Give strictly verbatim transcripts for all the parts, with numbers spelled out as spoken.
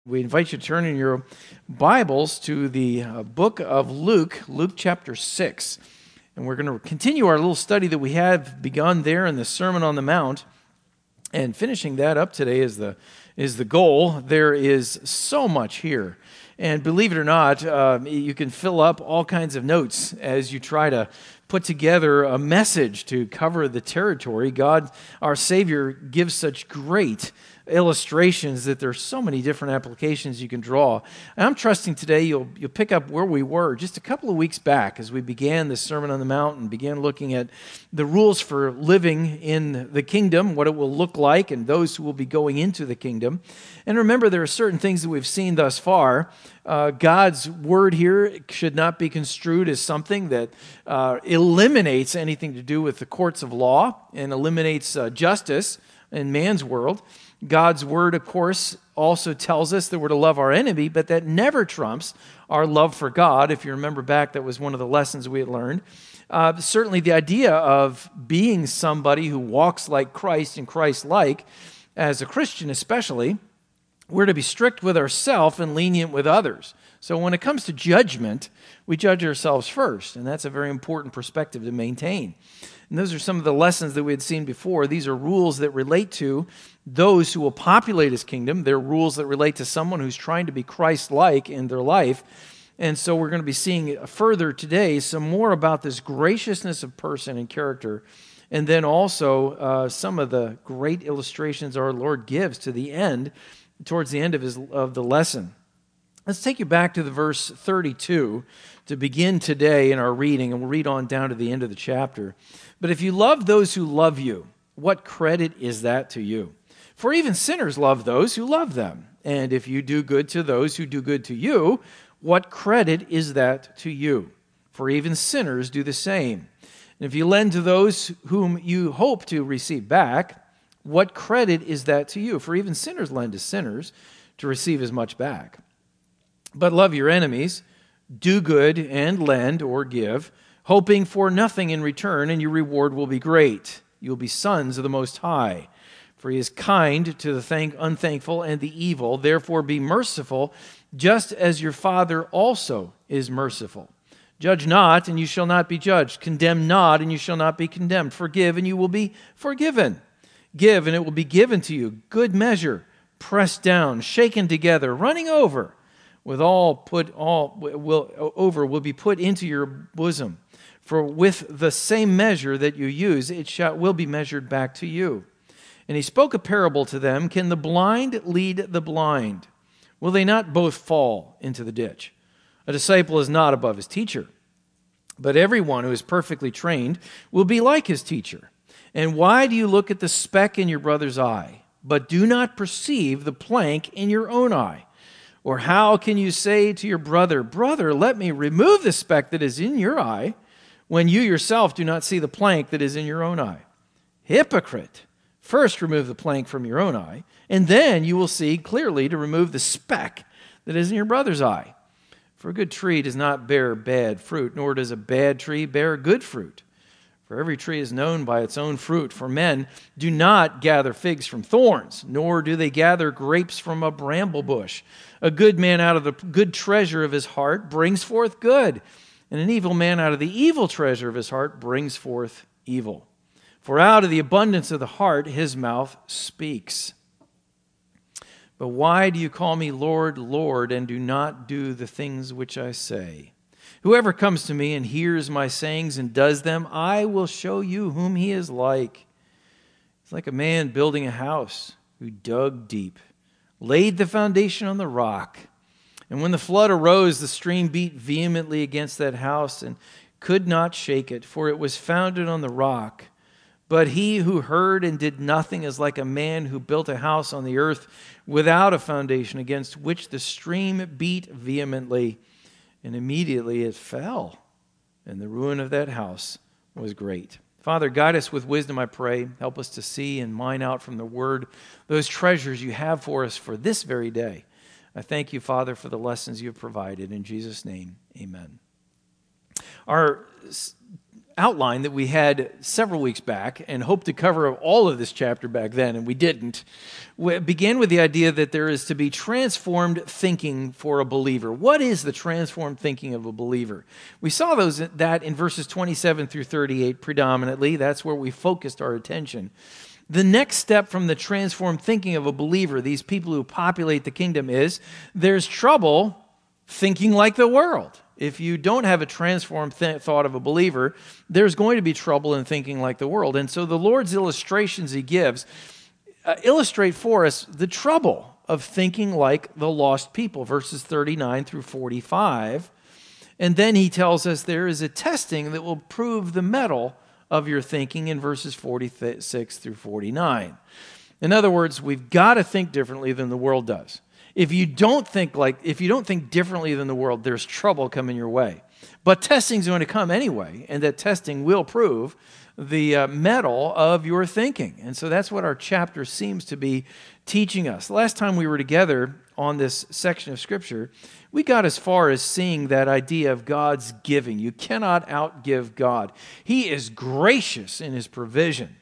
We invite you to turn in your Bibles to the uh, book of Luke, Luke chapter six. And we're going to continue our little study that we have begun there in the Sermon on the Mount. And finishing that up today is the, is the goal. There is so much here. And believe it or not, uh, you can fill up all kinds of notes as you try to put together a message to cover the territory. God, our Savior, gives such great illustrations that there's so many different applications you can draw. And I'm trusting today you'll you'll pick up where we were just a couple of weeks back as we began the Sermon on the Mount and began looking at the rules for living in the kingdom, what it will look like, and those who will be going into the kingdom. And remember, there are certain things that we've seen thus far. Uh, God's word here should not be construed as something that uh, eliminates anything to do with the courts of law and eliminates uh, justice in man's world. God's word, of course, also tells us that we're to love our enemy, but that never trumps our love for God. If you remember back, that was one of the lessons we had learned. Uh, certainly the idea of being somebody who walks like Christ and Christ-like, as a Christian especially, we're to be strict with ourselves and lenient with others. So when it comes to judgment, we judge ourselves first, and that's a very important perspective to maintain. And those are some of the lessons that we had seen before. These are rules that relate to those who will populate His kingdom. They're rules that relate to someone who's trying to be Christ-like in their life. And so we're going to be seeing further today some more about this graciousness of person and character, and then also uh, some of the great illustrations our Lord gives to the end, towards the end of his of the lesson. Let's take you back to the verse thirty-two to begin today in our reading, and we'll read on down to the end of the chapter. But if you love those who love you, what credit is that to you? For even sinners love those who love them. And if you do good to those who do good to you, what credit is that to you? For even sinners do the same. And if you lend to those whom you hope to receive back, what credit is that to you? For even sinners lend to sinners to receive as much back. But love your enemies, do good and lend or give, hoping for nothing in return, and your reward will be great. You'll be sons of the Most High. For He is kind to the thank- unthankful and the evil. Therefore be merciful, just as your Father also is merciful. Judge not, and you shall not be judged. Condemn not, and you shall not be condemned. Forgive, and you will be forgiven. Give, and it will be given to you. Good measure, pressed down, shaken together, running over, with all put all will over will be put into your bosom. For with the same measure that you use, it shall will be measured back to you. And He spoke a parable to them. Can the blind lead the blind? Will they not both fall into the ditch? A disciple is not above his teacher, but everyone who is perfectly trained will be like his teacher. And why do you look at the speck in your brother's eye, but do not perceive the plank in your own eye? Or how can you say to your brother, Brother, let me remove the speck that is in your eye, when you yourself do not see the plank that is in your own eye? Hypocrite! First remove the plank from your own eye, and then you will see clearly to remove the speck that is in your brother's eye. For a good tree does not bear bad fruit, nor does a bad tree bear good fruit. For every tree is known by its own fruit. For men do not gather figs from thorns, nor do they gather grapes from a bramble bush. A good man out of the good treasure of his heart brings forth good, and an evil man out of the evil treasure of his heart brings forth evil. For out of the abundance of the heart his mouth speaks. But why do you call me Lord, Lord, and do not do the things which I say? Whoever comes to me and hears my sayings and does them, I will show you whom he is like. It's like a man building a house who dug deep, laid the foundation on the rock. And when the flood arose, the stream beat vehemently against that house and could not shake it, for it was founded on the rock. But he who heard and did nothing is like a man who built a house on the earth without a foundation, against which the stream beat vehemently. And immediately it fell, and the ruin of that house was great. Father, guide us with wisdom, I pray. Help us to see and mine out from the Word those treasures you have for us for this very day. I thank you, Father, for the lessons you have provided. In Jesus' name, amen. Our outline that we had several weeks back and hoped to cover all of this chapter back then, and we didn't. We began with the idea that there is to be transformed thinking for a believer. What is the transformed thinking of a believer? We saw those that in verses twenty-seven through thirty-eight predominantly. That's where we focused our attention. The next step from the transformed thinking of a believer, these people who populate the kingdom, is there's trouble thinking like the world. If you don't have a transformed th- thought of a believer, there's going to be trouble in thinking like the world. And so the Lord's illustrations he gives uh, illustrate for us the trouble of thinking like the lost people, verses thirty-nine through forty-five. And then he tells us there is a testing that will prove the mettle of your thinking in verses forty-six through forty-nine. In other words, we've got to think differently than the world does. If you don't think like, if you don't think differently than the world, there's trouble coming your way. But testing's going to come anyway, and that testing will prove the uh, mettle of your thinking. And so that's what our chapter seems to be teaching us. Last time we were together on this section of Scripture, we got as far as seeing that idea of God's giving. You cannot outgive God. He is gracious in his provision.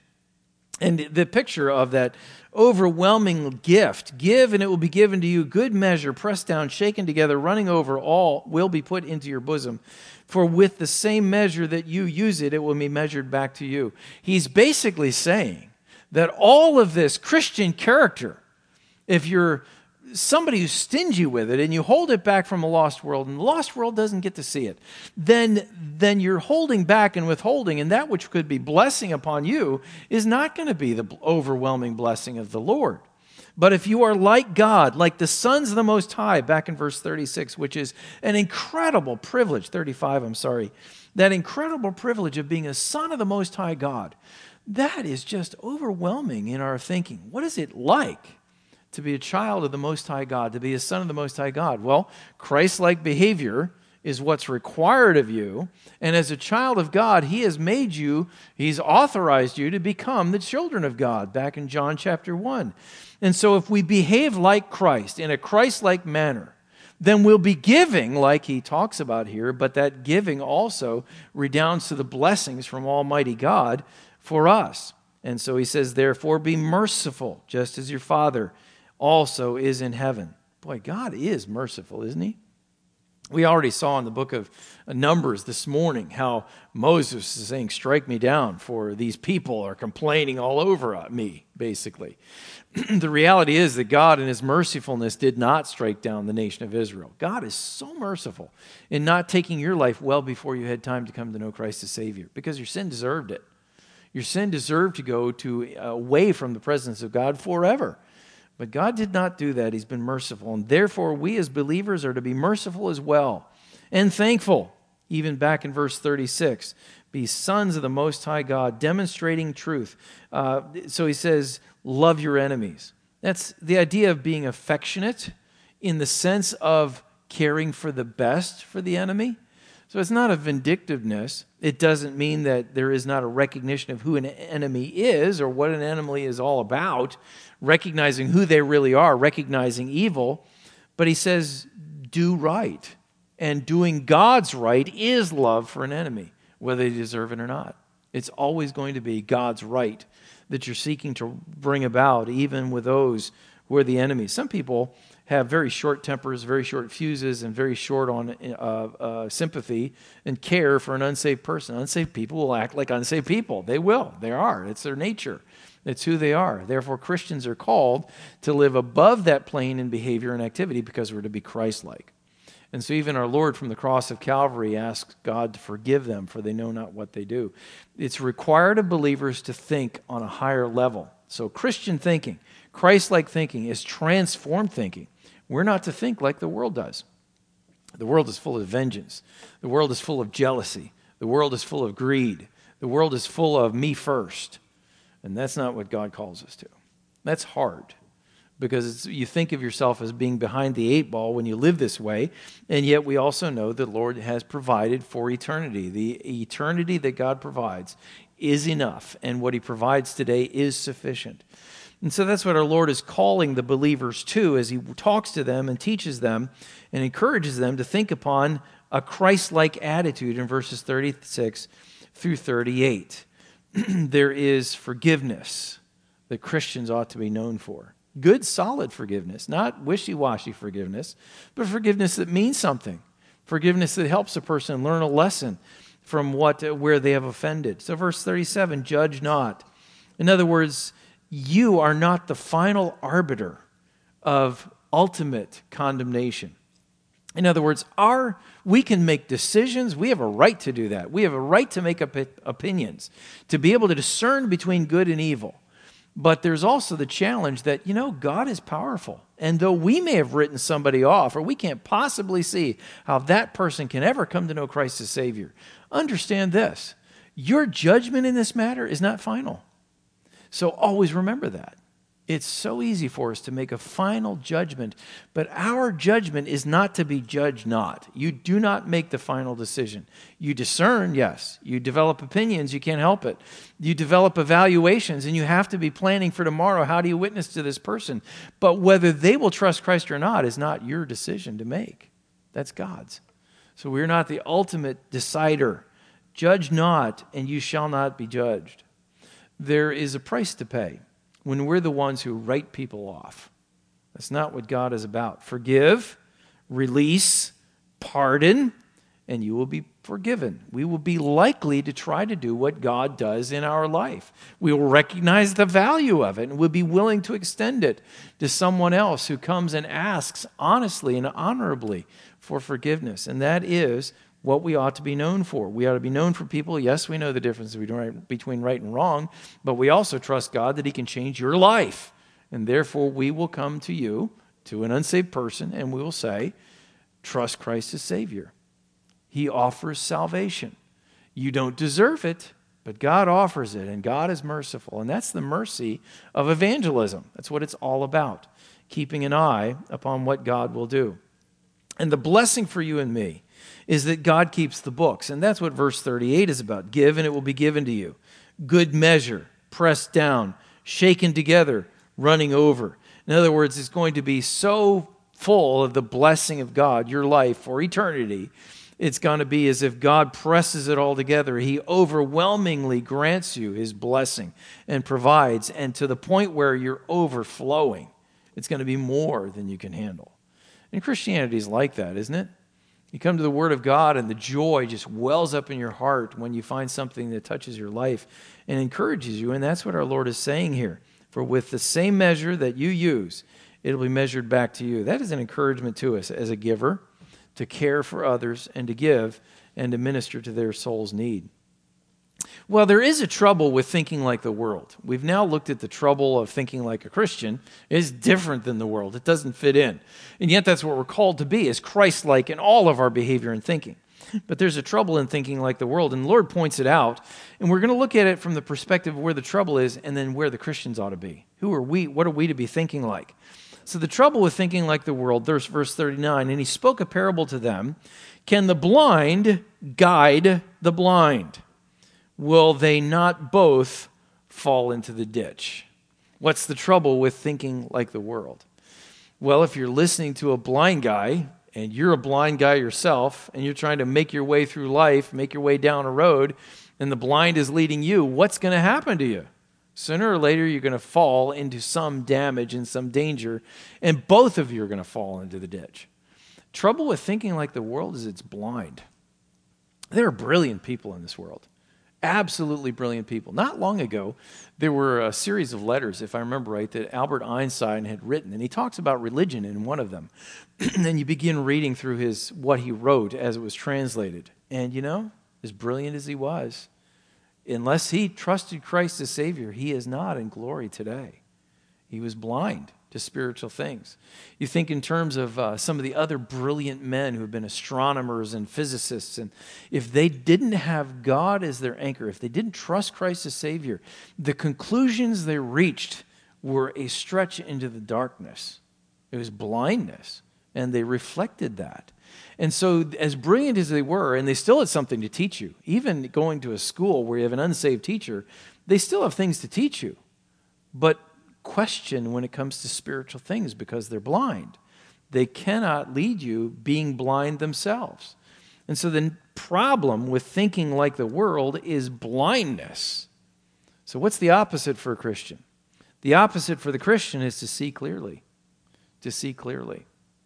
And the picture of that overwhelming gift, give and it will be given to you, good measure, pressed down, shaken together, running over, all will be put into your bosom. For with the same measure that you use it, it will be measured back to you. He's basically saying that all of this Christian character, if you're somebody who's stingy with it and you hold it back from a lost world and the lost world doesn't get to see it, then, then you're holding back and withholding, and that which could be blessing upon you is not going to be the overwhelming blessing of the Lord. But if you are like God, like the sons of the Most High, back in verse thirty-six, which is an incredible privilege, thirty-five, I'm sorry, that incredible privilege of being a son of the Most High God, that is just overwhelming in our thinking. What is it like to be a child of the Most High God, to be a son of the Most High God? Well, Christ-like behavior is what's required of you. And as a child of God, he has made you, he's authorized you to become the children of God, back in John chapter one. And so if we behave like Christ, in a Christ-like manner, then we'll be giving like he talks about here, but that giving also redounds to the blessings from Almighty God for us. And so he says, therefore be merciful, just as your Father also is in heaven. Boy, God is merciful, isn't he? We already saw in the book of Numbers this morning how Moses is saying, strike me down, for these people are complaining all over me, basically. The reality is that God in his mercifulness did not strike down the nation of Israel. God is so merciful in not taking your life well before you had time to come to know Christ as Savior, because your sin deserved it. Your sin deserved to go to away from the presence of God forever. But God did not do that. He's been merciful. And therefore, we as believers are to be merciful as well and thankful. Even back in verse thirty-six, be sons of the Most High God, demonstrating truth. Uh, so he says, love your enemies. That's the idea of being affectionate in the sense of caring for the best for the enemy. So it's not a vindictiveness. It doesn't mean that there is not a recognition of who an enemy is or what an enemy is all about, recognizing who they really are, recognizing evil. But he says, do right. And doing God's right is love for an enemy, whether they deserve it or not. It's always going to be God's right that you're seeking to bring about, even with those who are the enemies. Some people have very short tempers, very short fuses, and very short on uh, uh, sympathy and care for an unsaved person. Unsaved people will act like unsaved people. They will. They are. It's their nature. It's who they are. Therefore, Christians are called to live above that plane in behavior and activity because we're to be Christ-like. And so even our Lord from the cross of Calvary asks God to forgive them, for they know not what they do. It's required of believers to think on a higher level. So Christian thinking, Christ-like thinking, is transformed thinking. We're not to think like the world does. The world is full of vengeance. The world is full of jealousy. The world is full of greed. The world is full of me first. And that's not what God calls us to. That's hard, because it's, you think of yourself as being behind the eight ball when you live this way, and yet we also know that the Lord has provided for eternity. The eternity that God provides is enough, and what he provides today is sufficient. And so that's what our Lord is calling the believers to as he talks to them and teaches them and encourages them to think upon a Christ-like attitude in verses thirty-six through thirty-eight. There is forgiveness that Christians ought to be known for. Good, solid forgiveness, not wishy-washy forgiveness, but forgiveness that means something. Forgiveness that helps a person learn a lesson from what where they have offended. So verse thirty-seven, judge not. In other words, you are not the final arbiter of ultimate condemnation. In other words, our we can make decisions. We have a right to do that. We have a right to make up opinions, to be able to discern between good and evil. But there's also the challenge that, you know, God is powerful. And though we may have written somebody off, or we can't possibly see how that person can ever come to know Christ as Savior, understand this. Your judgment in this matter is not final. So always remember that. It's so easy for us to make a final judgment, but our judgment is not to be judged not. You do not make the final decision. You discern, yes. You develop opinions, you can't help it. You develop evaluations, and you have to be planning for tomorrow. How do you witness to this person? But whether they will trust Christ or not is not your decision to make. That's God's. So we're not the ultimate decider. Judge not, and you shall not be judged. There is a price to pay when we're the ones who write people off. That's not what God is about. Forgive, release, pardon, and you will be forgiven. We will be likely to try to do what God does in our life. We will recognize the value of it, and we'll be willing to extend it to someone else who comes and asks honestly and honorably for forgiveness. And that is what we ought to be known for. We ought to be known for people. Yes, we know the difference between right and wrong, but we also trust God that He can change your life. And therefore, we will come to you, to an unsaved person, and we will say, trust Christ as Savior. He offers salvation. You don't deserve it, but God offers it, and God is merciful. And that's the mercy of evangelism. That's what it's all about, keeping an eye upon what God will do. And the blessing for you and me is that God keeps the books. And that's what verse thirty-eight is about. Give, and it will be given to you. Good measure, pressed down, shaken together, running over. In other words, it's going to be so full of the blessing of God, your life for eternity. It's going to be as if God presses it all together. He overwhelmingly grants you His blessing and provides, and to the point where you're overflowing. It's going to be more than you can handle. And Christianity is like that, isn't it? You come to the Word of God and the joy just wells up in your heart when you find something that touches your life and encourages you. And that's what our Lord is saying here. For with the same measure that you use, it'll be measured back to you. That is an encouragement to us as a giver, to care for others and to give and to minister to their soul's need. Well, there is a trouble with thinking like the world. We've now looked at the trouble of thinking like a Christian. It's different than the world. It doesn't fit in. And yet that's what we're called to be, is Christ-like in all of our behavior and thinking. But there's a trouble in thinking like the world, and the Lord points it out. And we're going to look at it from the perspective of where the trouble is and then where the Christians ought to be. Who are we? What are we to be thinking like? So the trouble with thinking like the world, there's verse thirty-nine, and He spoke a parable to them. Can the blind guide the blind? Will they not both fall into the ditch? What's the trouble with thinking like the world? Well, if you're listening to a blind guy, and you're a blind guy yourself, and you're trying to make your way through life, make your way down a road, and the blind is leading you, what's going to happen to you? Sooner or later, you're going to fall into some damage and some danger, and both of you are going to fall into the ditch. Trouble with thinking like the world is it's blind. There are brilliant people in this world. Absolutely brilliant people. Not long ago, there were a series of letters, if I remember right, that Albert Einstein had written, and he talks about religion in one of them. And you begin reading through his what he wrote as it was translated. And you know, as brilliant as he was, unless he trusted Christ as Savior, he is not in glory today. He was blind to spiritual things. You think in terms of uh, some of the other brilliant men who have been astronomers and physicists, and if they didn't have God as their anchor, if they didn't trust Christ as Savior, the conclusions they reached were a stretch into the darkness. It was blindness, and they reflected that. And so as brilliant as they were, and they still had something to teach you, even going to a school where you have an unsaved teacher, they still have things to teach you. But question when it comes to spiritual things because they're blind. They cannot lead you being blind themselves. And so the problem with thinking like the world is blindness. So what's the opposite for a Christian? The opposite for the Christian is to see clearly. To see clearly.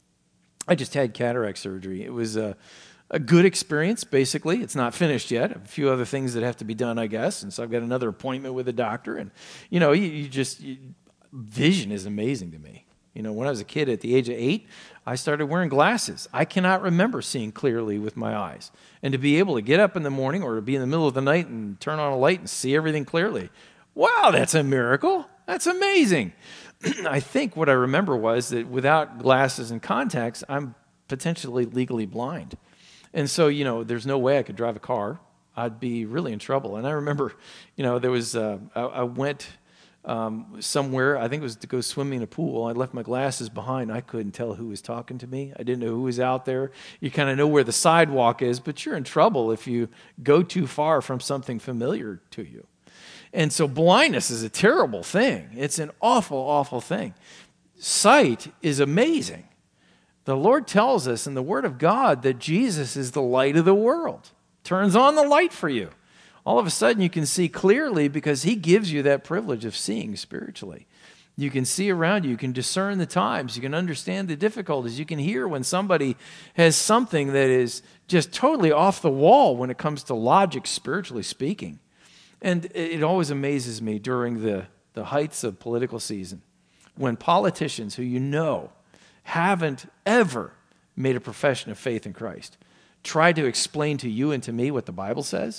I just had cataract surgery. It was a, a good experience, basically. It's not finished yet. A few other things that have to be done, I guess. And so I've got another appointment with a doctor. And, you know, you, you just, you, vision is amazing to me. You know, when I was a kid at the age of eight, I started wearing glasses. I cannot remember seeing clearly with my eyes. And to be able to get up in the morning or to be in the middle of the night and turn on a light and see everything clearly, wow, that's a miracle. That's amazing. I think what I remember was that without glasses and contacts, I'm potentially legally blind. And so, you know, there's no way I could drive a car. I'd be really in trouble. And I remember, you know, there was, uh, I, I went um, somewhere, I think it was to go swimming in a pool. I left my glasses behind. I couldn't tell who was talking to me. I didn't know who was out there. You kind of know where the sidewalk is, but you're in trouble if you go too far from something familiar to you. And so blindness is a terrible thing. It's an awful, awful thing. Sight is amazing. The Lord tells us in the Word of God that Jesus is the light of the world. Turns on the light for you. All of a sudden you can see clearly because He gives you that privilege of seeing spiritually. You can see around you. You can discern the times. You can understand the difficulties. You can hear when somebody has something that is just totally off the wall when it comes to logic, spiritually speaking. And it always amazes me during the, the heights of political season when politicians who you know haven't ever made a profession of faith in Christ try to explain to you and to me what the Bible says,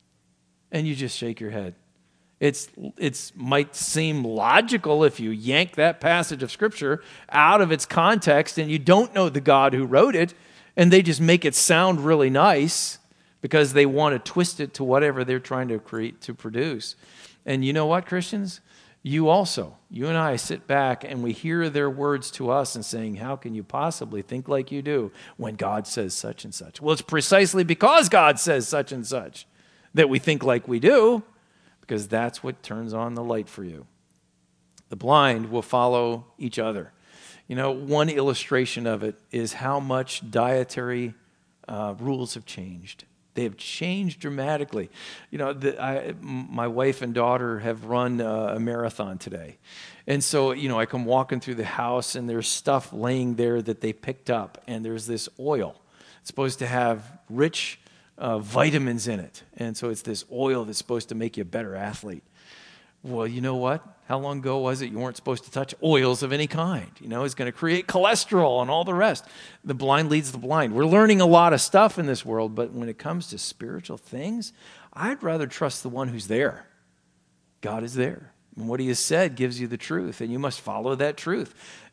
and you just shake your head. It's it's might seem logical if you yank that passage of Scripture out of its context and you don't know the God who wrote it, and they just make it sound really nice because they want to twist it to whatever they're trying to create, to produce. And you know what, Christians? You also, you and I sit back and we hear their words to us and saying, how can you possibly think like you do when God says such and such? Well, it's precisely because God says such and such that we think like we do, because that's what turns on the light for you. The blind will follow each other. You know, one illustration of it is how much dietary uh, rules have changed. They have changed dramatically. You know, the, I, my wife and daughter have run uh, a marathon today. And so, you know, I come walking through the house and there's stuff laying there that they picked up. And there's this oil. It's supposed to have rich uh, vitamins in it. And so it's this oil that's supposed to make you a better athlete. Well, you know what? How long ago was it you weren't supposed to touch oils of any kind? You know, it's going to create cholesterol and all the rest. The blind leads the blind. We're learning a lot of stuff in this world, but when it comes to spiritual things, I'd rather trust the one who's there. God is there. And what He has said gives you the truth, and you must follow that truth.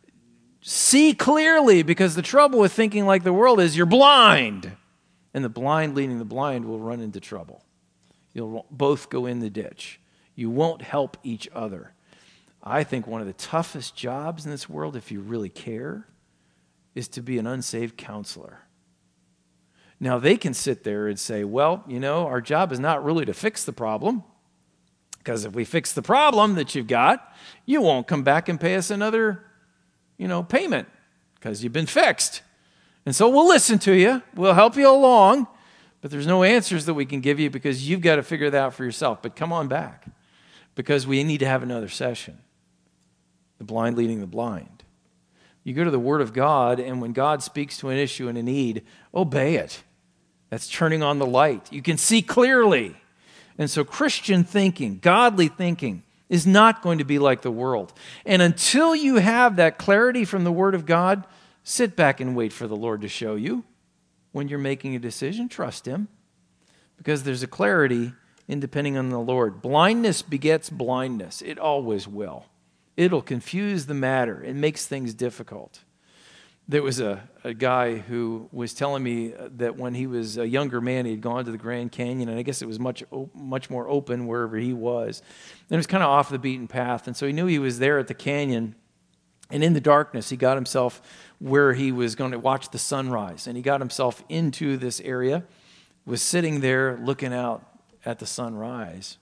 See clearly, because the trouble with thinking like the world is you're blind. And the blind leading the blind will run into trouble. You'll both go in the ditch. You won't help each other. I think one of the toughest jobs in this world, if you really care, is to be an unsaved counselor. Now, they can sit there and say, well, you know, our job is not really to fix the problem, because if we fix the problem that you've got, you won't come back and pay us another, you know, payment, because you've been fixed. And so we'll listen to you. We'll help you along, but there's no answers that we can give you because you've got to figure that out for yourself. But come on back, because we need to have another session. The blind leading the blind. You go to the Word of God, and when God speaks to an issue and a need, obey it. That's turning on the light. You can see clearly. And so Christian thinking, godly thinking, is not going to be like the world. And until you have that clarity from the Word of God, sit back and wait for the Lord to show you. When you're making a decision, trust Him. Because there's a clarity in depending on the Lord. Blindness begets blindness. It always will. It'll confuse the matter. It makes things difficult. There was a, a guy who was telling me that when he was a younger man, he had gone to the Grand Canyon, and I guess it was much much more open wherever he was. And it was kind of off the beaten path, and so he knew he was there at the canyon, and in the darkness, he got himself where he was going to watch the sunrise, and he got himself into this area, was sitting there looking out at the sunrise.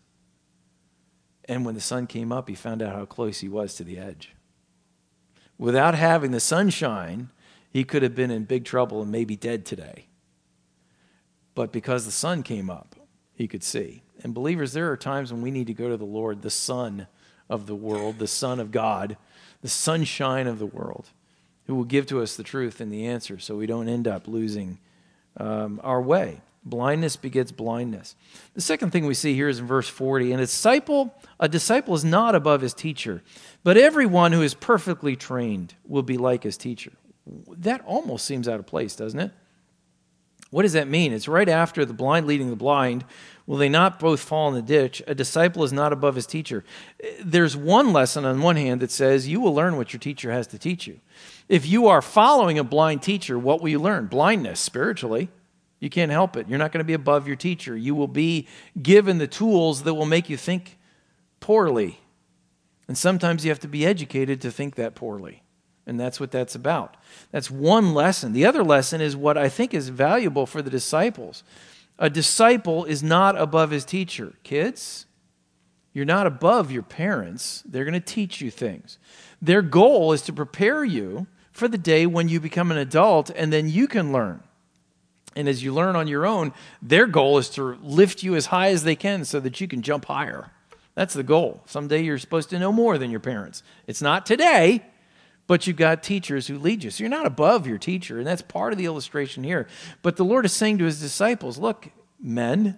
And when the sun came up, he found out how close he was to the edge. Without having the sunshine, he could have been in big trouble and maybe dead today. but because the sun came up, he could see. And believers, there are times when we need to go to the Lord, the Son of the world, the Son of God, the sunshine of the world, who will give to us the truth and the answer so we don't end up losing um, our way. Blindness begets blindness. The second thing we see here is in verse forty, and a disciple, a disciple is not above his teacher, but everyone who is perfectly trained will be like his teacher. That almost seems out of place, doesn't it? What does that mean? It's right after the blind leading the blind. Will they not both fall in the ditch? A disciple is not above his teacher. There's one lesson on one hand that says you will learn what your teacher has to teach you. If you are following a blind teacher, what will you learn? Blindness, spiritually. You can't help it. You're not going to be above your teacher. You will be given the tools that will make you think poorly. And sometimes you have to be educated to think that poorly. And that's what that's about. That's one lesson. The other lesson is what I think is valuable for the disciples. A disciple is not above his teacher. Kids, you're not above your parents. They're going to teach you things. Their goal is to prepare you for the day when you become an adult, and then you can learn. And as you learn on your own, their goal is to lift you as high as they can so that you can jump higher. That's the goal. Someday you're supposed to know more than your parents. It's not today, but you've got teachers who lead you. So you're not above your teacher, and that's part of the illustration here. But the Lord is saying to his disciples, look, men,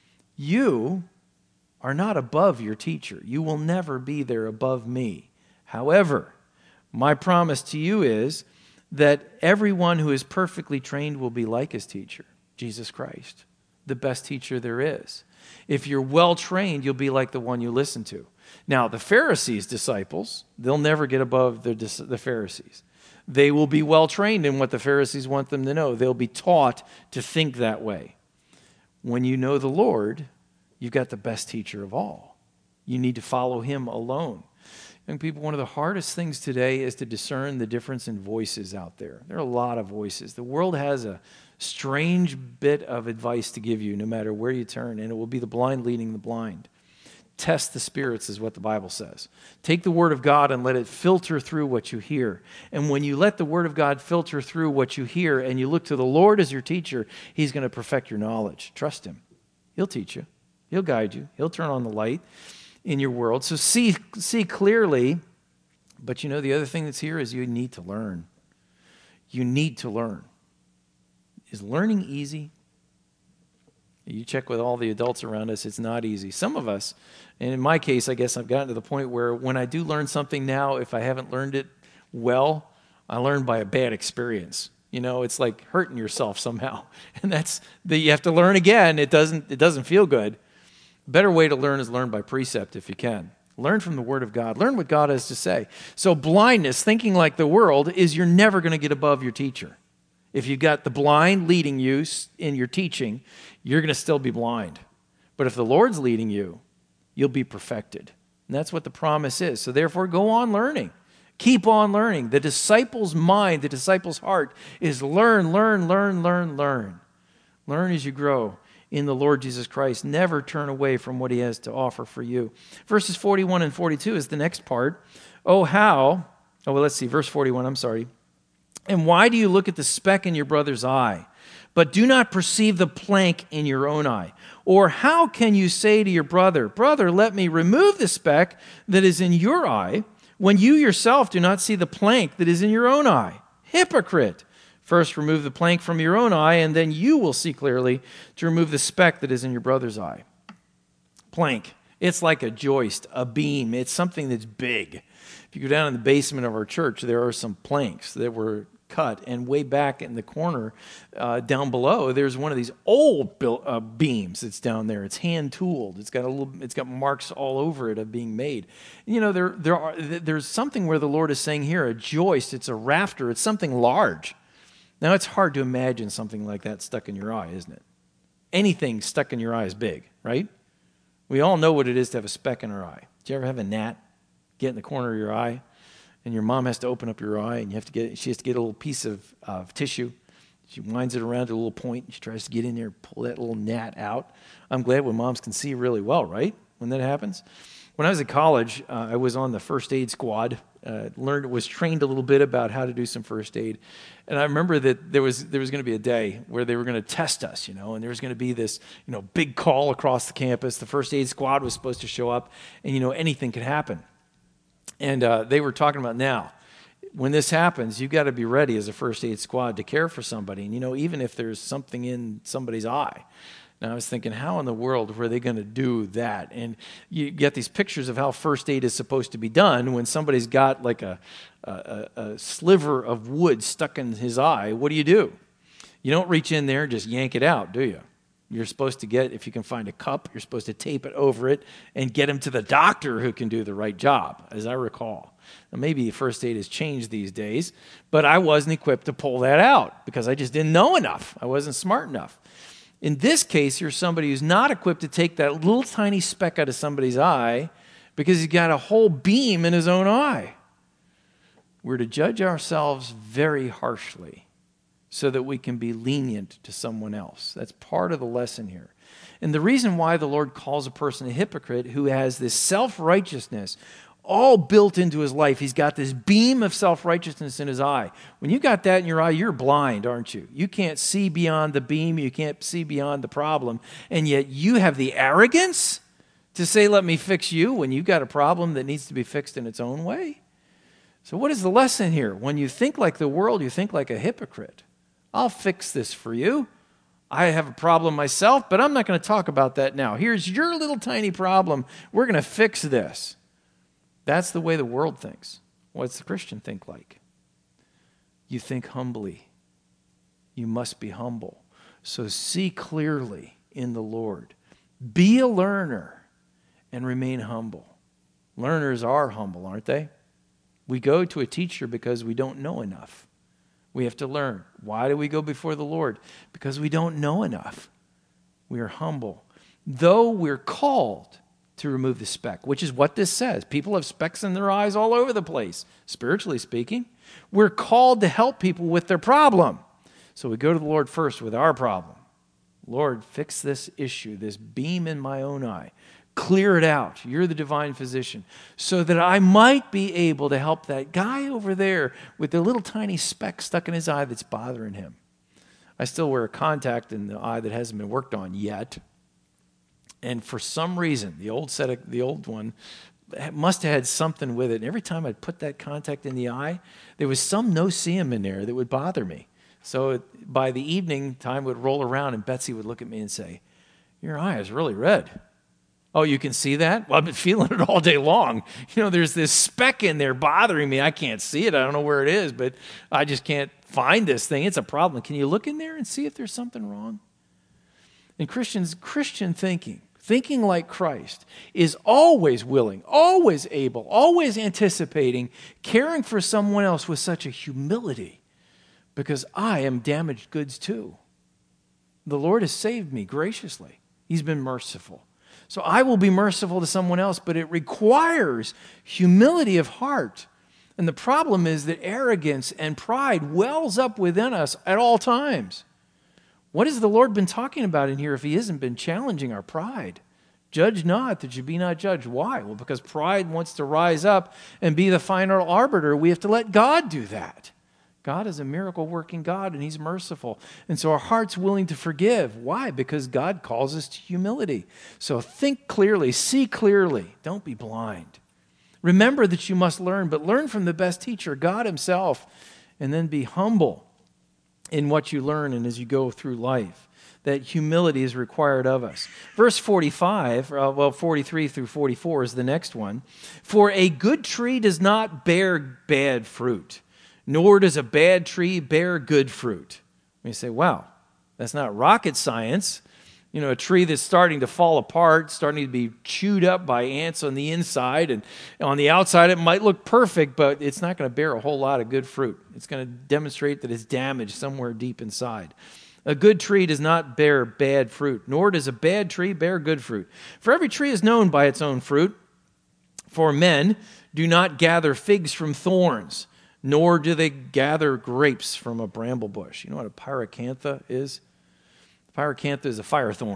you are not above your teacher. You will never be there above me. However, my promise to you is that everyone who is perfectly trained will be like his teacher, Jesus Christ, the best teacher there is. If you're well trained, you'll be like the one you listen to. Now, the Pharisees' disciples, they'll never get above the, the Pharisees. They will be well trained in what the Pharisees want them to know. They'll be taught to think that way. When you know the Lord, you've got the best teacher of all. You need to follow him alone. Young people, one of the hardest things today is to discern the difference in voices out there. There are a lot of voices. The world has a strange bit of advice to give you no matter where you turn, and it will be the blind leading the blind. Test the spirits is what the Bible says. Take the Word of God and let it filter through what you hear. And when you let the Word of God filter through what you hear and you look to the Lord as your teacher, he's going to perfect your knowledge. Trust him. He'll teach you. He'll guide you. He'll turn on the light in your world. So see, see clearly. But you know, the other thing that's here is you need to learn. You need to learn. Is learning easy? You check with all the adults around us, it's not easy. Some of us, and in my case, I guess I've gotten to the point where when I do learn something now, if I haven't learned it well, I learn by a bad experience. You know, it's like hurting yourself somehow. And that's that you have to learn again. It doesn't, it doesn't feel good. A better way to learn is learn by precept if you can. Learn from the Word of God. Learn what God has to say. So blindness, thinking like the world, is you're never going to get above your teacher. If you've got the blind leading you in your teaching, you're going to still be blind. But if the Lord's leading you, you'll be perfected. And that's what the promise is. So therefore, go on learning. Keep on learning. The disciple's mind, the disciple's heart is learn, learn, learn, learn, learn. Learn as you grow in the Lord Jesus Christ. Never turn away from what he has to offer for you. Verses forty-one and forty-two is the next part. Oh, how, oh, well, let's see, verse forty-one, I'm sorry. And why do you look at the speck in your brother's eye, but do not perceive the plank in your own eye? Or how can you say to your brother, brother, let me remove the speck that is in your eye, when you yourself do not see the plank that is in your own eye? Hypocrite! First remove the plank from your own eye, and then you will see clearly to remove the speck that is in your brother's eye. Plank. It's like a joist, a beam. It's something that's big. If you go down in the basement of our church, there are some planks that were cut, and way back in the corner uh, down below, there's one of these old built, uh, beams that's down there. It's hand tooled. It's got a little. It's got marks all over it of being made. You know, there there are there's something where the Lord is saying here, a joist. It's a rafter. It's something large. Now, it's hard to imagine something like that stuck in your eye, isn't it? Anything stuck in your eye is big, right? We all know what it is to have a speck in our eye. Did you ever have a gnat get in the corner of your eye? And your mom has to open up your eye, and you have to get. She has to get a little piece of, of tissue. She winds it around to a little point, and she tries to get in there and pull that little gnat out. I'm glad when moms can see really well, right, when that happens? When I was in college, uh, I was on the first aid squad uh, learned, was trained a little bit about how to do some first aid. And I remember that there was there was going to be a day where they were going to test us, you know, and there was going to be this, you know, big call across the campus. The first aid squad was supposed to show up, and, you know, anything could happen. And uh, they were talking about now, when this happens, you've got to be ready as a first aid squad to care for somebody. And, you know, even if there's something in somebody's eye. And I was thinking, how in the world were they going to do that? And you get these pictures of how first aid is supposed to be done when somebody's got like a, a, a sliver of wood stuck in his eye. What do you do? You don't reach in there and just yank it out, do you? You're supposed to get, if you can find a cup, you're supposed to tape it over it and get him to the doctor who can do the right job, as I recall. Now, maybe first aid has changed these days, but I wasn't equipped to pull that out because I just didn't know enough. I wasn't smart enough. In this case, you're somebody who's not equipped to take that little tiny speck out of somebody's eye because he's got a whole beam in his own eye. We're to judge ourselves very harshly so that we can be lenient to someone else. That's part of the lesson here. And the reason why the Lord calls a person a hypocrite who has this self-righteousness all built into his life. He's got this beam of self-righteousness in his eye. When you got that in your eye, you're blind, aren't you? You can't see beyond the beam. You can't see beyond the problem. And yet you have the arrogance to say, let me fix you, when you've got a problem that needs to be fixed in its own way. So what is the lesson here? When you think like the world, you think like a hypocrite. I'll fix this for you. I have a problem myself, but I'm not going to talk about that now. Here's your little tiny problem. We're going to fix this. That's the way the world thinks. What's the Christian think like? You think humbly. You must be humble. So see clearly in the Lord. Be a learner and remain humble. Learners are humble, aren't they? We go to a teacher because we don't know enough. We have to learn. Why do we go before the Lord? Because we don't know enough. We are humble. Though we're called to remove the speck, which is what this says. People have specks in their eyes all over the place, spiritually speaking. We're called to help people with their problem. So we go to the Lord first with our problem. Lord, fix this issue, this beam in my own eye. Clear it out. You're the divine physician. So that I might be able to help that guy over there with the little tiny speck stuck in his eye that's bothering him. I still wear a contact in the eye that hasn't been worked on yet. And for some reason, the old set of, the old one must have had something with it. And every time I'd put that contact in the eye, there was some no-see-um in there that would bother me. So it, by the evening, time would roll around and Betsy would look at me and say, your eye is really red. Oh, you can see that? Well, I've been feeling it all day long. You know, there's this speck in there bothering me. I can't see it. I don't know where it is, but I just can't find this thing. It's a problem. Can you look in there and see if there's something wrong? And Christians, Christian thinking, thinking like Christ, is always willing, always able, always anticipating, caring for someone else with such a humility, because I am damaged goods too. The Lord has saved me graciously. He's been merciful. So I will be merciful to someone else, but it requires humility of heart. And the problem is that arrogance and pride wells up within us at all times. What has the Lord been talking about in here if he hasn't been challenging our pride? Judge not that you be not judged. Why? Well, because pride wants to rise up and be the final arbiter. We have to let God do that. God is a miracle-working God, and he's merciful. And so our heart's willing to forgive. Why? Because God calls us to humility. So think clearly, see clearly. Don't be blind. Remember that you must learn, but learn from the best teacher, God himself, and then be humble in what you learn and as you go through life. That humility is required of us. Verse forty-five, uh, well, forty-three through forty-four is the next one. For a good tree does not bear bad fruit, nor does a bad tree bear good fruit. You say, wow, that's not rocket science. You know, a tree that's starting to fall apart, starting to be chewed up by ants on the inside, and on the outside it might look perfect, but it's not going to bear a whole lot of good fruit. It's going to demonstrate that it's damaged somewhere deep inside. A good tree does not bear bad fruit, nor does a bad tree bear good fruit. For every tree is known by its own fruit. For men do not gather figs from thorns, nor do they gather grapes from a bramble bush. You know what a pyracantha is? Pyracantha is a fire thorn,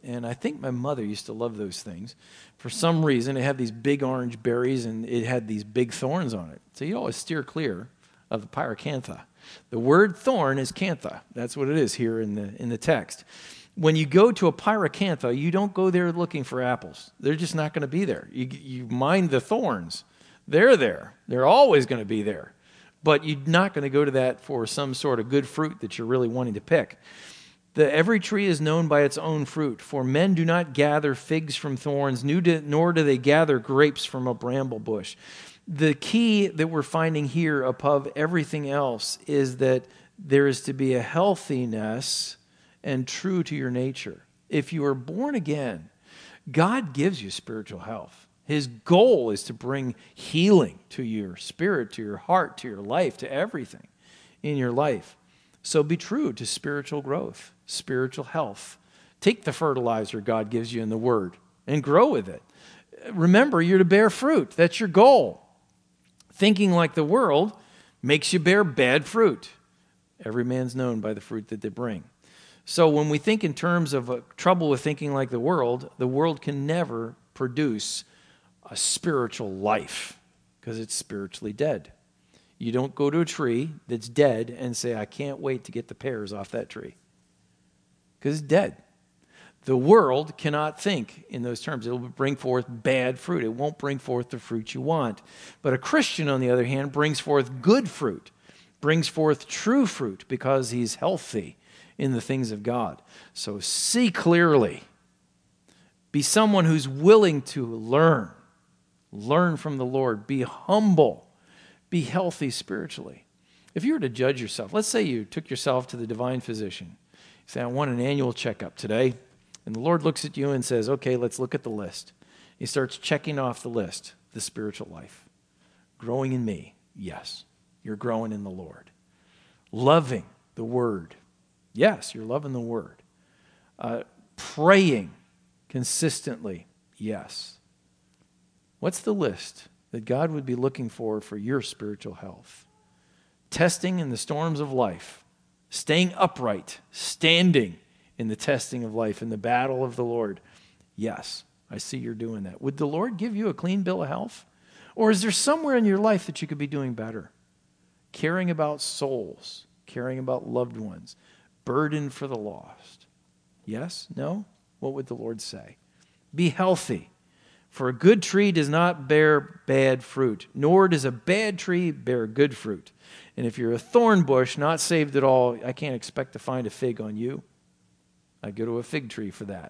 And I think my mother used to love those things. For some reason, it had these big orange berries, and it had these big thorns on it. So you always steer clear of the pyracantha. The word thorn is cantha. That's what it is here in the, in the text. When you go to a pyracantha, you don't go there looking for apples. They're just not going to be there. You, you mind the thorns. They're there. They're always going to be there. But you're not going to go to that for some sort of good fruit that you're really wanting to pick. The, every tree is known by its own fruit, for men do not gather figs from thorns, nor do they gather grapes from a bramble bush. The key that we're finding here above everything else is that there is to be a healthiness and true to your nature. If you are born again, God gives you spiritual health. His goal is to bring healing to your spirit, to your heart, to your life, to everything in your life. So be true to spiritual growth, spiritual health. Take the fertilizer God gives you in the Word and grow with it. Remember, you're to bear fruit. That's your goal. Thinking like the world makes you bear bad fruit. Every man's known by the fruit that they bring. So when we think in terms of uh, trouble with thinking like the world, the world can never produce a spiritual life because it's spiritually dead. You don't go to a tree that's dead and say, I can't wait to get the pears off that tree, because it's dead. The world cannot think in those terms. It will bring forth bad fruit. It won't bring forth the fruit you want. But a Christian, on the other hand, brings forth good fruit, brings forth true fruit because he's healthy in the things of God. So see clearly. Be someone who's willing to learn. Learn from the Lord. Be humble. Be healthy spiritually. If you were to judge yourself, let's say you took yourself to the divine physician. You say, I want an annual checkup today. And the Lord looks at you and says, okay, let's look at the list. He starts checking off the list. The spiritual life. Growing in me. Yes, you're growing in the Lord. Loving the Word. Yes, you're loving the Word. Uh, praying consistently. Yes. What's the list that God would be looking for for your spiritual health? Testing in the storms of life. Staying upright. Standing in the testing of life, in the battle of the Lord. Yes, I see you're doing that. Would the Lord give you a clean bill of health? Or is there somewhere in your life that you could be doing better? Caring about souls. Caring about loved ones. Burden for the lost. Yes? No? What would the Lord say? Be healthy. For a good tree does not bear bad fruit, nor does a bad tree bear good fruit. And if you're a thorn bush, not saved at all, I can't expect to find a fig on you. I go to a fig tree for that.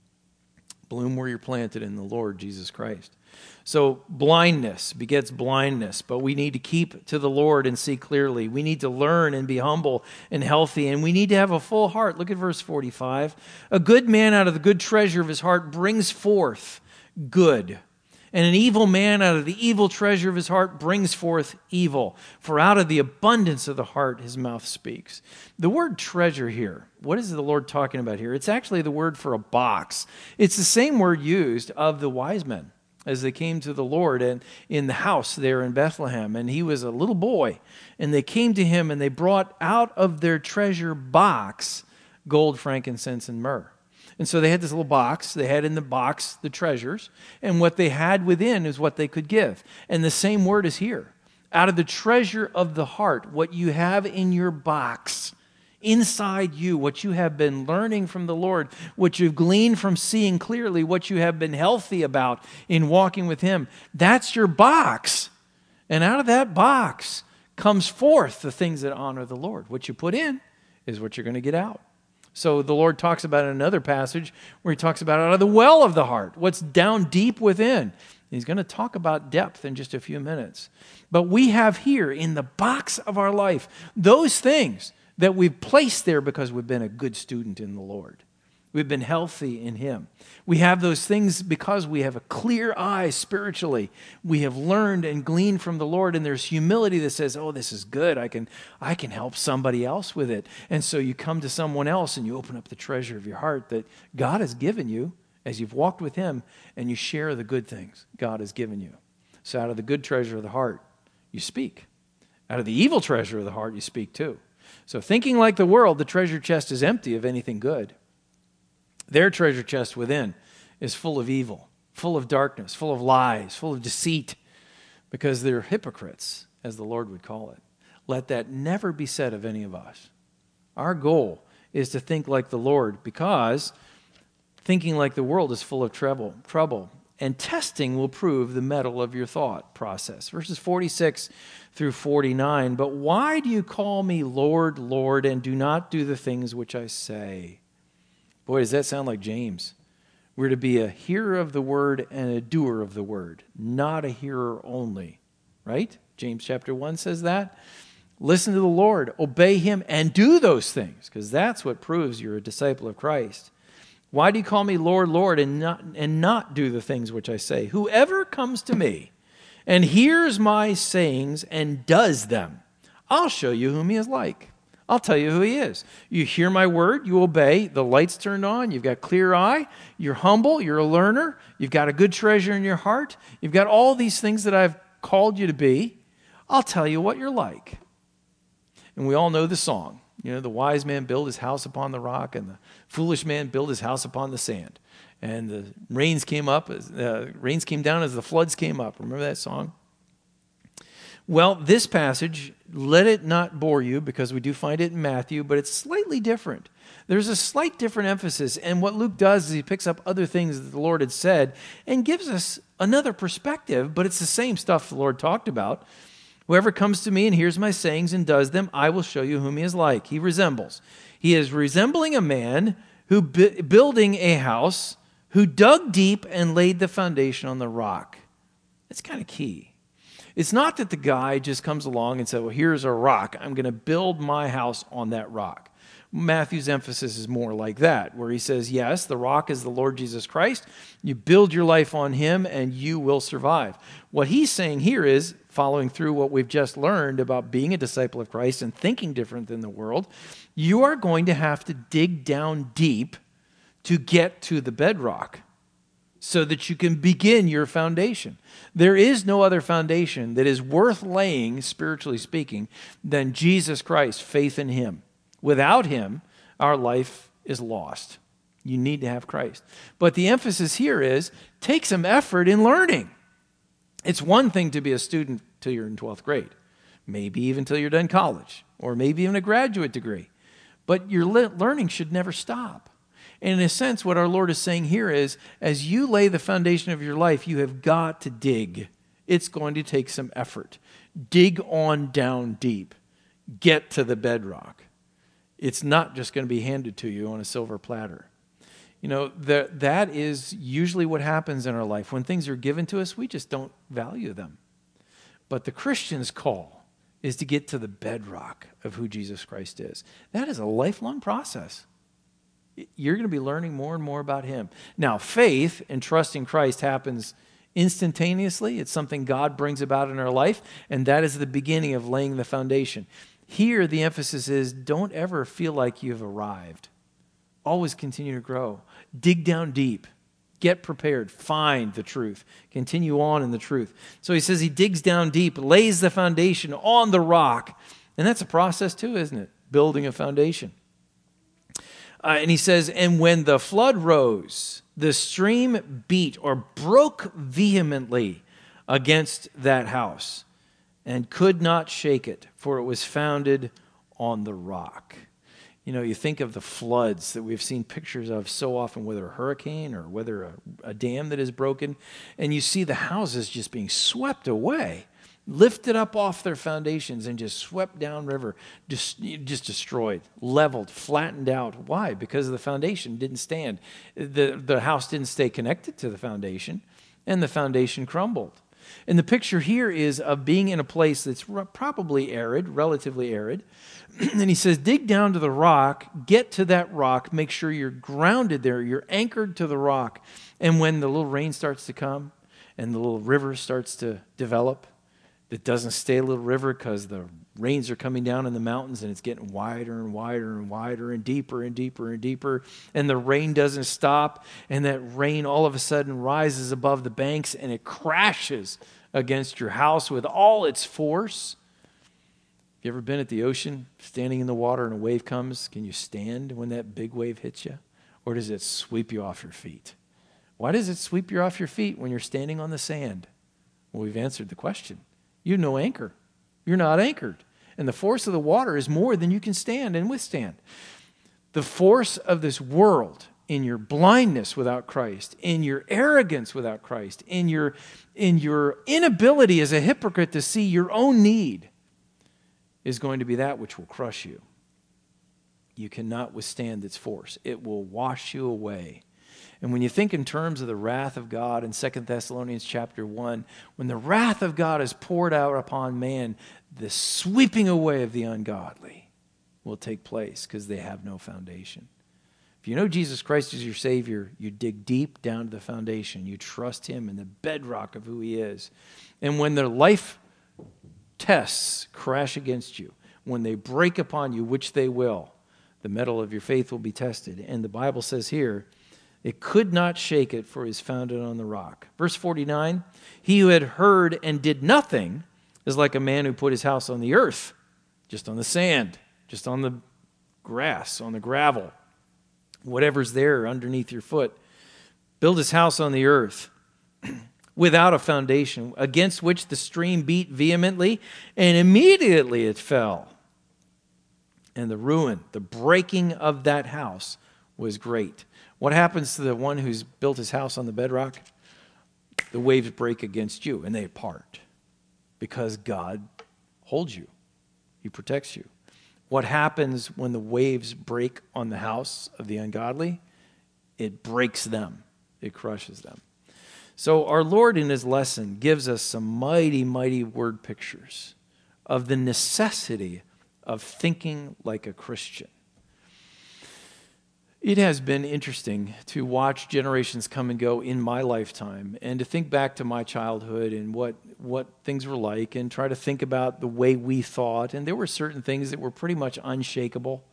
Bloom where you're planted in the Lord Jesus Christ. So blindness begets blindness, but we need to keep to the Lord and see clearly. We need to learn and be humble and healthy, and we need to have a full heart. Look at verse forty-five. A good man out of the good treasure of his heart brings forth good, and an evil man out of the evil treasure of his heart brings forth evil. For out of the abundance of the heart his mouth speaks. The word treasure here, what is the Lord talking about here? It's actually the word for a box. It's the same word used of the wise men as they came to the Lord and in the house there in Bethlehem. And he was a little boy. And they came to him and they brought out of their treasure box gold, frankincense, and myrrh. And so they had this little box. They had in the box the treasures. And what they had within is what they could give. And the same word is here. Out of the treasure of the heart, what you have in your box, inside you, what you have been learning from the Lord, what you've gleaned from seeing clearly, what you have been healthy about in walking with Him, that's your box. And out of that box comes forth the things that honor the Lord. What you put in is what you're going to get out. So the Lord talks about in another passage where He talks about out of the well of the heart, what's down deep within. He's going to talk about depth in just a few minutes. But we have here in the box of our life those things that we've placed there because we've been a good student in the Lord. We've been healthy in Him. We have those things because we have a clear eye spiritually. We have learned and gleaned from the Lord, and there's humility that says, oh, this is good. I can, I can help somebody else with it. And so you come to someone else and you open up the treasure of your heart that God has given you as you've walked with Him, and you share the good things God has given you. So out of the good treasure of the heart, you speak. Out of the evil treasure of the heart, you speak too. So thinking like the world, the treasure chest is empty of anything good. Their treasure chest within is full of evil, full of darkness, full of lies, full of deceit, because they're hypocrites, as the Lord would call it. Let that never be said of any of us. Our goal is to think like the Lord, because thinking like the world is full of trouble, trouble. And testing will prove the mettle of your thought process. Verses forty-six through forty-nine. But why do you call me Lord, Lord, and do not do the things which I say? Boy, does that sound like James. We're to be a hearer of the word and a doer of the word, not a hearer only. Right? James chapter one says that. Listen to the Lord, obey him, and do those things, because that's what proves you're a disciple of Christ. Why do you call me Lord, Lord, and not, and not do the things which I say? Whoever comes to me and hears my sayings and does them, I'll show you whom he is like. I'll tell you who he is. You hear my word, you obey, the light's turned on, you've got clear eye, you're humble, you're a learner, you've got a good treasure in your heart, you've got all these things that I've called you to be. I'll tell you what you're like. And we all know the song. You know, the wise man built his house upon the rock, and the foolish man built his house upon the sand. And the rains came up, uh, rains came down as the floods came up. Remember that song? Well, this passage, let it not bore you, because we do find it in Matthew, but it's slightly different. There's a slight different emphasis, and what Luke does is he picks up other things that the Lord had said and gives us another perspective, but it's the same stuff the Lord talked about. Whoever comes to me and hears my sayings and does them, I will show you whom he is like. He resembles. He is resembling a man who bu- building a house, who dug deep and laid the foundation on the rock. That's kind of key. It's not that the guy just comes along and says, well, here's a rock. I'm going to build my house on that rock. Matthew's emphasis is more like that, where he says, yes, the rock is the Lord Jesus Christ. You build your life on him and you will survive. What he's saying here is, following through what we've just learned about being a disciple of Christ and thinking different than the world, you are going to have to dig down deep to get to the bedrock so that you can begin your foundation. There is no other foundation that is worth laying, spiritually speaking, than Jesus Christ, faith in him. Without him, our life is lost. You need to have Christ. But the emphasis here is, take some effort in learning. It's one thing to be a student till you're in twelfth grade, maybe even till you're done college, or maybe even a graduate degree. But your learning should never stop. And in a sense, what our Lord is saying here is, as you lay the foundation of your life, you have got to dig. It's going to take some effort. Dig on down deep. Get to the bedrock. It's not just going to be handed to you on a silver platter. You know, the, that is usually what happens in our life. When things are given to us, we just don't value them. But the Christian's call is to get to the bedrock of who Jesus Christ is. That is a lifelong process. You're going to be learning more and more about him. Now, faith and trust in Christ happens instantaneously. It's something God brings about in our life, and that is the beginning of laying the foundation. Here, the emphasis is, don't ever feel like you've arrived. Always continue to grow. Dig down deep. Get prepared. Find the truth. Continue on in the truth. So he says he digs down deep, lays the foundation on the rock. And that's a process too, isn't it? Building a foundation. Uh, and he says, and when the flood rose, the stream beat or broke vehemently against that house, and could not shake it, for it was founded on the rock. You know, you think of the floods that we've seen pictures of so often, whether a hurricane or whether a, a dam that is broken, and you see the houses just being swept away, lifted up off their foundations and just swept downriver, just, just destroyed, leveled, flattened out. Why? Because the foundation didn't stand. The, the house didn't stay connected to the foundation, and the foundation crumbled. And the picture here is of being in a place that's probably arid, relatively arid. And he says, dig down to the rock, get to that rock, make sure you're grounded there, you're anchored to the rock. And when the little rain starts to come and the little river starts to develop, it doesn't stay a little river because the rains are coming down in the mountains and it's getting wider and wider and wider and deeper and deeper and deeper. And the rain doesn't stop. And that rain all of a sudden rises above the banks and it crashes against your house with all its force. You ever been at the ocean, standing in the water and a wave comes? Can you stand when that big wave hits you? or does it sweep you off your feet? Why does it sweep you off your feet when you're standing on the sand? Well, we've answered the question. You have no anchor. You're not anchored. And the force of the water is more than you can stand and withstand. The force of this world, in your blindness without Christ, in your arrogance without Christ, in your, in your inability as a hypocrite to see your own need, is going to be that which will crush you. You cannot withstand its force. It will wash you away. And when you think in terms of the wrath of God in Second Thessalonians chapter one, when the wrath of God is poured out upon man, the sweeping away of the ungodly will take place because they have no foundation. If you know Jesus Christ is your Savior, you dig deep down to the foundation. You trust Him in the bedrock of who He is. And when the life tests crash against you, when they break upon you, which they will, the metal of your faith will be tested. And the Bible says here, it could not shake it, for it is founded on the rock. Verse forty-nine, he who had heard and did nothing is like a man who put his house on the earth, just on the sand, just on the grass, on the gravel, whatever's there underneath your foot. Build his house on the earth without a foundation, against which the stream beat vehemently, and immediately it fell. And the ruin, the breaking of that house was great. What happens to the one who's built his house on the bedrock? The waves break against you and they part because God holds you. He protects you. What happens when the waves break on the house of the ungodly? It breaks them. It crushes them. So our Lord in His lesson gives us some mighty, mighty word pictures of the necessity of thinking like a Christian. It has been interesting to watch generations come and go in my lifetime and to think back to my childhood and what, what things were like and try to think about the way we thought. And there were certain things that were pretty much unshakable.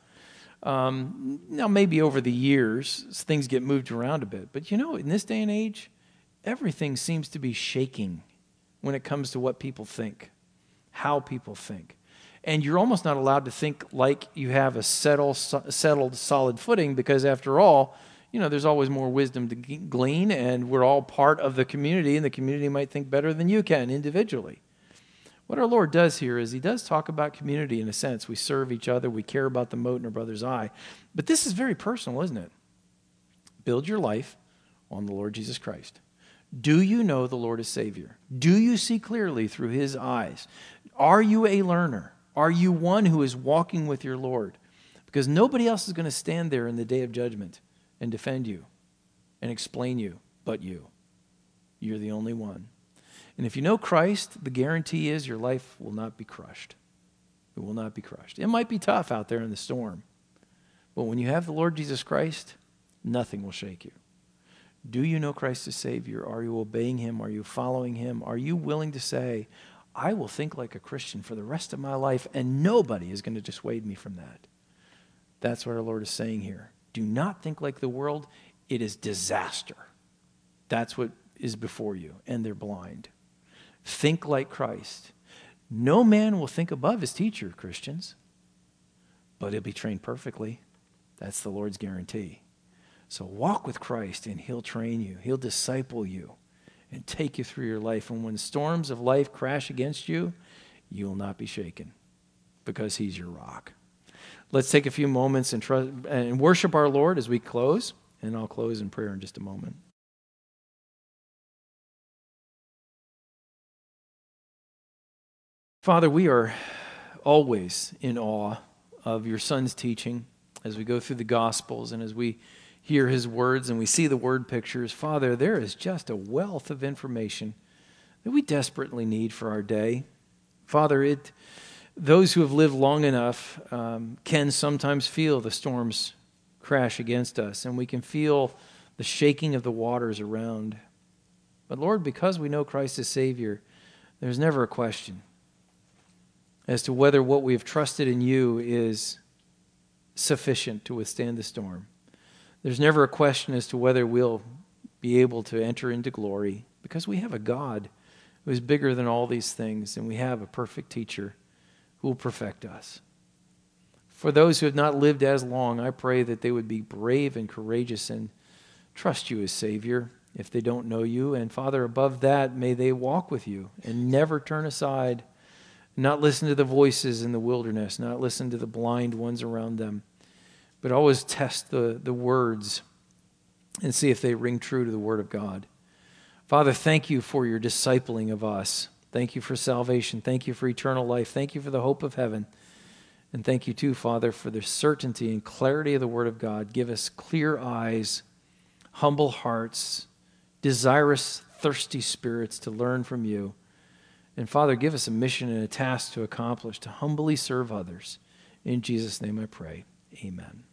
Um, now, maybe over the years, things get moved around a bit. But you know, in this day and age, everything seems to be shaking when it comes to what people think, how people think. And you're almost not allowed to think like you have a settled, settled, solid footing because, after all, you know, there's always more wisdom to glean, and we're all part of the community, and the community might think better than you can individually. What our Lord does here is He does talk about community in a sense. We serve each other. We care about the mote in our brother's eye. But this is very personal, isn't it? Build your life on the Lord Jesus Christ. Do you know the Lord as Savior? Do you see clearly through His eyes? Are you a learner? Are you one who is walking with your Lord? Because nobody else is going to stand there in the day of judgment and defend you and explain you but you. You're the only one. And if you know Christ, the guarantee is your life will not be crushed. It will not be crushed. It might be tough out there in the storm, but when you have the Lord Jesus Christ, nothing will shake you. Do you know Christ as Savior? Are you obeying Him? Are you following Him? Are you willing to say, I will think like a Christian for the rest of my life, and nobody is going to dissuade me from that? That's what our Lord is saying here. Do not think like the world. It is disaster. That's what is before you, and they're blind. Think like Christ. No man will think above his teacher, Christians, but he'll be trained perfectly. That's the Lord's guarantee. So walk with Christ, and He'll train you. He'll disciple you and take you through your life. And when storms of life crash against you, you will not be shaken because He's your rock. Let's take a few moments and, trust, and worship our Lord as we close, and I'll close in prayer in just a moment. Father, we are always in awe of your Son's teaching as we go through the Gospels and as we hear His words and we see the word pictures. Father, there is just a wealth of information that we desperately need for our day. Father, it, those who have lived long enough um, can sometimes feel the storms crash against us, and we can feel the shaking of the waters around. But Lord, because we know Christ as Savior, there's never a question as to whether what we have trusted in You is sufficient to withstand the storm. There's never a question as to whether we'll be able to enter into glory, because we have a God who is bigger than all these things, and we have a perfect teacher who will perfect us. For those who have not lived as long, I pray that they would be brave and courageous and trust you as Savior if they don't know you. And Father, above that, may they walk with you and never turn aside, not listen to the voices in the wilderness, not listen to the blind ones around them, but always test the, the words and see if they ring true to the Word of God. Father, thank you for your discipling of us. Thank you for salvation. Thank you for eternal life. Thank you for the hope of heaven. And thank you too, Father, for the certainty and clarity of the Word of God. Give us clear eyes, humble hearts, desirous, thirsty spirits to learn from you. And Father, give us a mission and a task to accomplish, to humbly serve others. In Jesus' name I pray. Amen.